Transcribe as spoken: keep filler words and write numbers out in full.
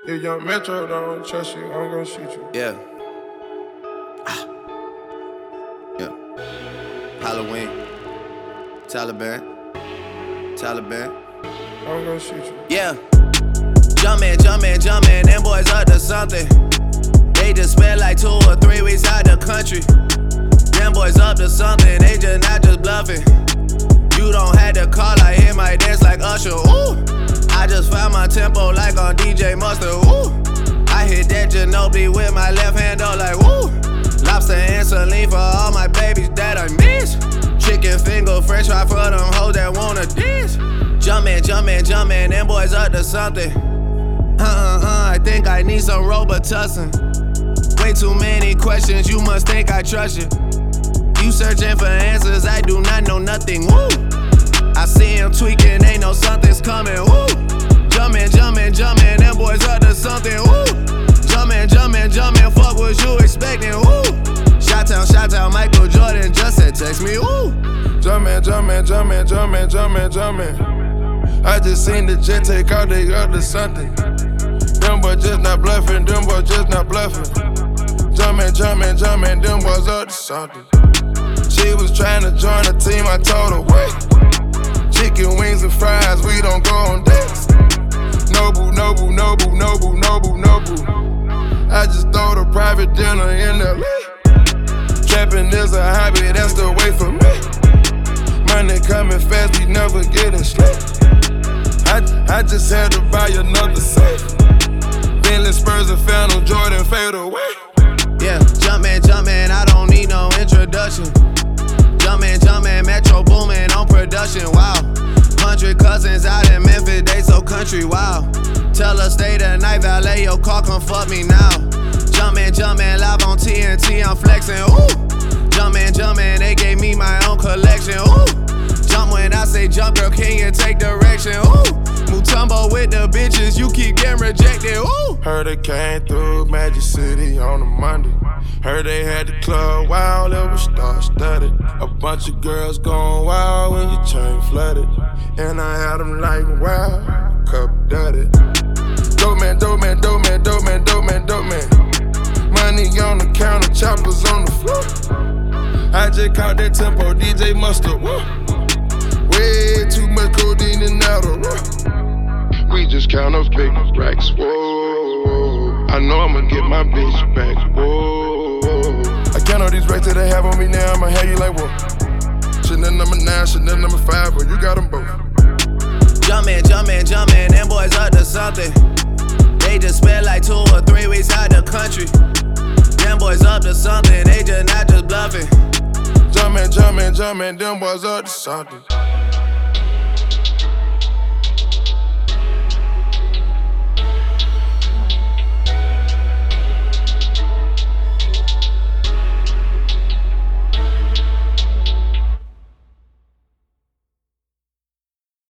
If young Metro don't trust you, I'm gonna shoot you. Yeah. Ah. Yeah. Halloween. Taliban. Taliban. I'm gonna shoot you. Yeah. Jumpin', jumpin', jumpin', them boys up to something. They just spent like two or three weeks out the country. Them boys up to something, they just not just bluffing. You don't have to call, I hit my dance like Usher, ooh. I just found my tempo like on D J Mustard, ooh. I hit that Ginobili with my left hand, though, like, woo. Lobster and saline for all my babies that I miss. Chicken finger, french fry for them hoes that wanna dance. Jumpin', jumpin', jumpin', them boys up to something. Uh-uh-uh, I think I need some Robitussin. Way too many questions, you must think I trust you. You searching for answers, I do not know nothing, woo. I see him tweaking, ain't no something's coming, woo. Jumpin', jumpin', jumpin', them boys up to something, woo. Jumpin', jumpin', jumpin', fuck what you expecting, woo. Shot-town, shot-town, Michael Jordan just said text me, woo. Jumpin', jumpin', jumpin', jumpin', jumpin', jumpin'. I just seen the jet take out, they up to something. Them boys just not bluffing, them boys just not bluffing. Jumpin', jumpin', jumpin', them boys up to something. She was trying to join the team, I told her, wait. Chicken wings and fries, we don't go on dates. Nobu, Nobu, Nobu, Nobu, Nobu, Nobu. I just throw the private dinner in L A. Trapping is a hobby, that's the way for me. Money coming fast, we never getting straight. I, I just had to buy another safe. Bentley Spurs and Phantom Jordan fade away. Yeah, jumpin', jumpin', I don't need no introduction. Jumpin', jumpin', Metro boomin' on production, wow. Hundred cousins out in Memphis, they so country, wow. Tell her stay the night, valet your car, come fuck me now. Jumpin', jumpin', live on T N T, I'm flexin', ooh. Jumpin', jumpin', they gave me my own collection, ooh. Jump when I say jump, girl, can you take direction, ooh. Mutombo with the bitches, you keep getting rejected, ooh. Heard they came through Magic City on a Monday. Heard they had the club wild, it was star-studded. A bunch of girls going wild when your chain flooded. And I had them like, wow, cup dirty. Dope man, dope man, dope man, dope man, dope man, dope man. Money on the counter, choppers on the floor. I just caught that tempo, D J Mustard, whoa. Way too much codeine and Adderall. We just count up big racks, whoa. I know I'ma get my bitch back, whoa. I count all these racks that they have on me now, I'ma have you like, whoa. Chanel number nine, Chanel number five, but you got them both. Jumpin', jumpin', jumpin', them boys up to something. They just spent like two or three weeks out the country. Them boys up to something, they just not just bluffing. Jumpin', jumpin', jumpin', them boys up to something.